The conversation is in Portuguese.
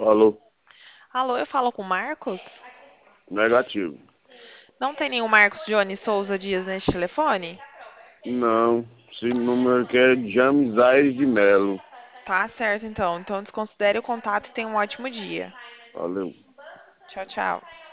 Alô? Alô, eu falo com o Marcos? Negativo. Não tem nenhum Marcos Johnny Souza Dias neste telefone? Não. Esse número aqui é James Aires de Melo. Tá certo, então. Então desconsidere o contato e tenha um ótimo dia. Valeu. Tchau, tchau.